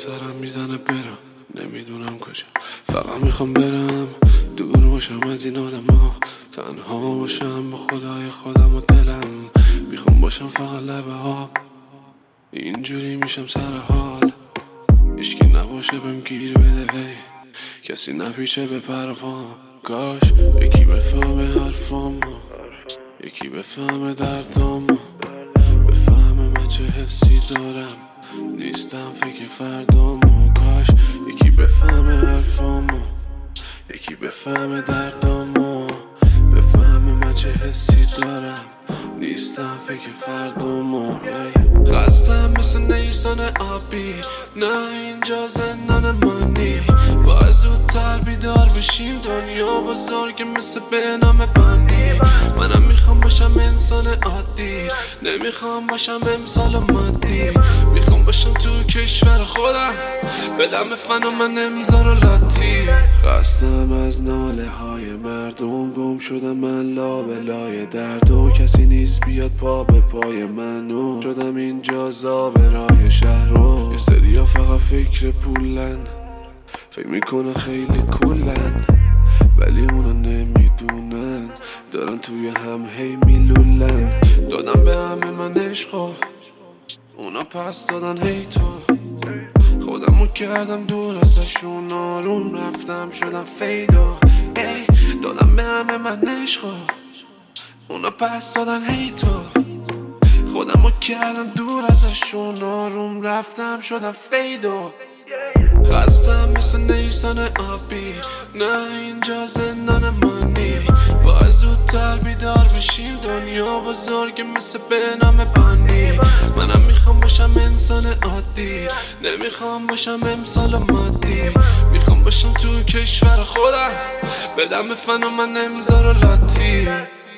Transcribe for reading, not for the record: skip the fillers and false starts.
سرم میزنه برم، نمیدونم کجا. فقط میخوام برم دور باشم از این آدما، تنها باشم با خدای خودم و دلم. میخوام باشم فقط لبه ها، اینجوری میشم سر حال. هیچکی نباشه بهم گیر بده، هی کسی نپیچه به پرپام. کاش یکی بفهمه حرفامو، یکی بفهمه دردامو، بفهمه من چه حسی دارم، نیستم فکر فردامو. کاش یکی بفهمه حرفامو، یکی بفهمه دردامو، بفهمه من چه حسی دارم، نیستم فکر فردامو. خستم مثل نیسان آبی، نه اینجا زندان مانی. باید زودتر بیدار بشیم، دنیا بزرگه مثل به نام بانی. منم میخوام باشم انسان عادی، نمیخوام باشم امسال و مادی. میخوام باشم تو کشور خودم، بدم به فن و من امزار و لاتی. خستم از ناله های مردم، گم شدم من لابلای درد و کسی نیست بیاد پا به پای منو. شدم اینجا زابرای شهر رو، یه سریا فقط فکر پولن، فکر میکنن خیلی کولن، ولی اونا نمیدونن دارن توی هم هی میلولن. دادم به همه من عشقو، اونا پس دادن هی تو. خودمو کردم دور ازشون، آروم رفتم شدم فیدو. دادم به همه من عشقو، اونا پس دادن هی تو. خودمو کردم دور ازشون، آروم رفتم شدم فیدو. خستم مثل نیسان آبی، نه اینجا زندان مانی. باید زودتر بیدار بشیم، دنیا بزرگه مثل به نام بانی. منم میخوام باشم انسان عادی، نمیخوام باشم امسال و مادی. میخوام باشم تو کشور خودم، بدم به فن و من امزار و لاتی.